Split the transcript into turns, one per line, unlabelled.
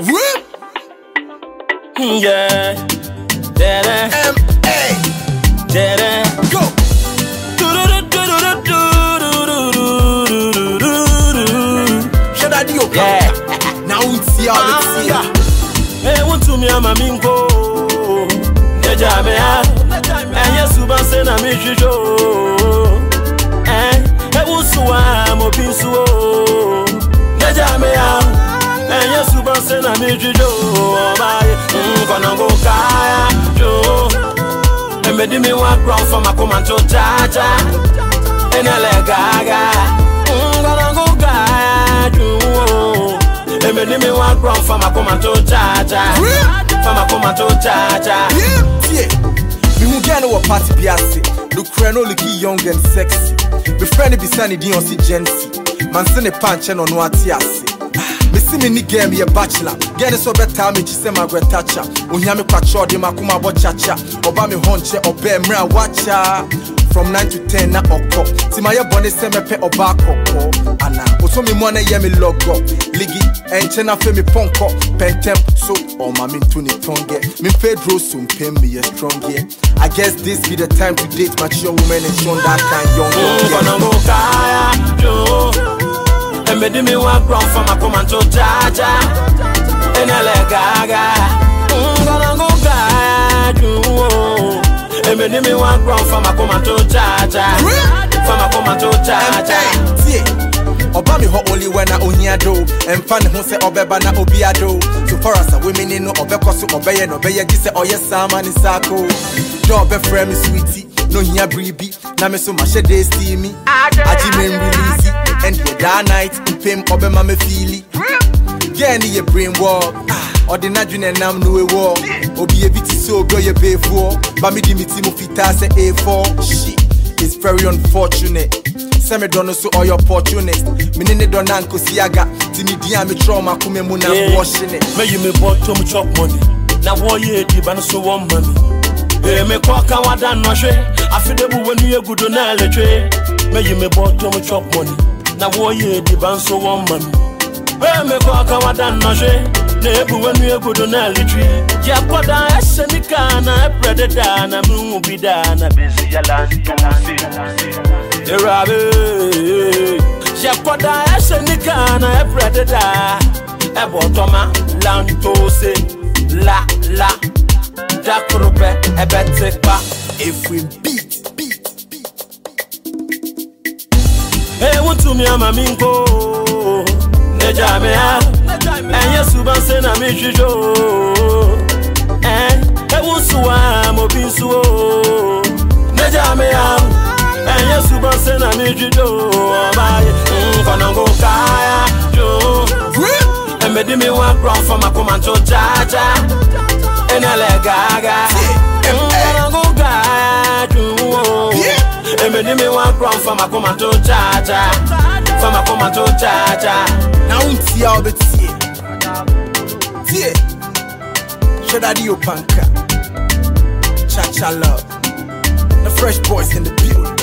Whoop.
Yeah.
M.A. Go. Should I do your
Yeah.
Now it's here, let's see.
Hey, want to me a mamingo. Nejamea. And yes, Suban na me jujo. Eh, Usua mo pinsuo. Nejamea. And yes, Suban na me jujo. Bye. Gonna go kaya jo. And me di me walk round for my commando cha-cha. And I let gaga. Gonna go kaya jo. And me di me walk round for my commando cha-cha. For my commando cha-cha.
Yeah. Me who get no party biase. Look no look young and sexy. Me friend be sunny di on si gensi. Man send a punch and on what yasi. Me see me ni game ye bachelor. Get so better me chise Margaret Thatcher. Unya me kwacho di makuma bo chacha. Oba me honche obe mra wacha. From 9 to 10 na oko. Si my bonne se me pe oba koko. Ana oso me mwana ye me logo. Ligi enche na fe me ponko. Pentem so o ma min tuni tonge. Min Pedro sum pem me ye strong yeah. I guess this be the time to date mature women and show that kind young
Gonna go kaya jo. And me di me walk round for my commando cha-cha. And I let gaga. Gonna go kaya jo. And me di me walk round for my commando cha-cha. For my commando cha-cha.
Oba me ho only when I ohia do. And fan who say obeba na obia do. So far as a women no obeko so obeye no obeye gi say oye sama ni sako. Do obe frame me sweetie. No hia bribi. Na me so mashe dey steamy. Aji me release. And that night pim obema me feely. Get in your brain wall. Or the nadjune nam no we war. Obi ebiti so go ye pay for. But me di me timo fita say A4. Shit, it's very unfortunate. Semi don't so all your opportunist. Me ne don anko siaga. Timi dia me trauma kume mu na washing it.
Me you me bottom chop money. Na wo ye di ban so one money. Me kwa ka wada no hwe. Afedebu wani egudo na letwe. Me you me bottom chop money. Na wo ye di ban so one money. Me kwa ka wada no hwe. Na ebu wani egudo na letwe. Ya kwada esenika na predator na mu bi da na bezi ya lanto si. Erabe. Ya kwada esenika na predator. Ebotoma lanto se. La Dakrope ebetekpa.
If we beat.
Hey, want to me a mamingo. Nejamea. And yes, Suban na me jujo. Usua mo pinsuo. Nejamea. And yes, Suban na me jujo. Gonna go kaya jo. And me di me walk round for my commando cha-cha. And I let gaga. Gonna go kaya jo. And me di me walk round for my commando cha-cha. For my commando cha-cha.
Now it's here all the tea. Should I do your panka? Cha-cha love. The fresh boys in the building.